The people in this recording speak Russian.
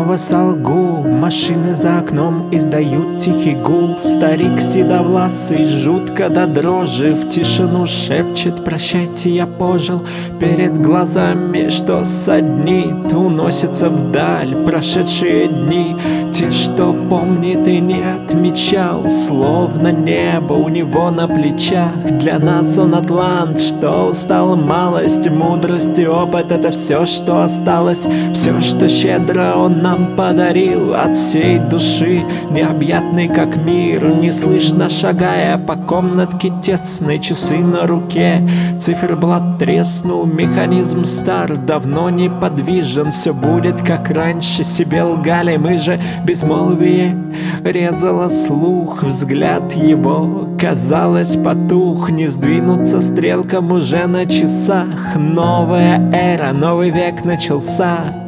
снова солгу. Машины за окном издают тихий гул. Старик седовласый жутко до дрожи в тишину шепчет: прощайте, я пожил. Перед глазами, что саднит, уносятся вдаль прошедшие дни. Те, что помнит и не отмечал, словно небо у него на плечах. Для нас он атлант, что устал малость. Мудрость и опыт — это все, что осталось. Все, что щедро он нам подарил от всей души, необъятный как мир. Неслышно шагая по комнатке тесной, часы на руке, циферблат треснул, механизм стар, давно неподвижен. Все будет как раньше, себе лгали мы же. Безмолвие резало слух, взгляд его, казалось, потух. Не сдвинуться стрелкам уже на часах. Новая эра, новый век начался.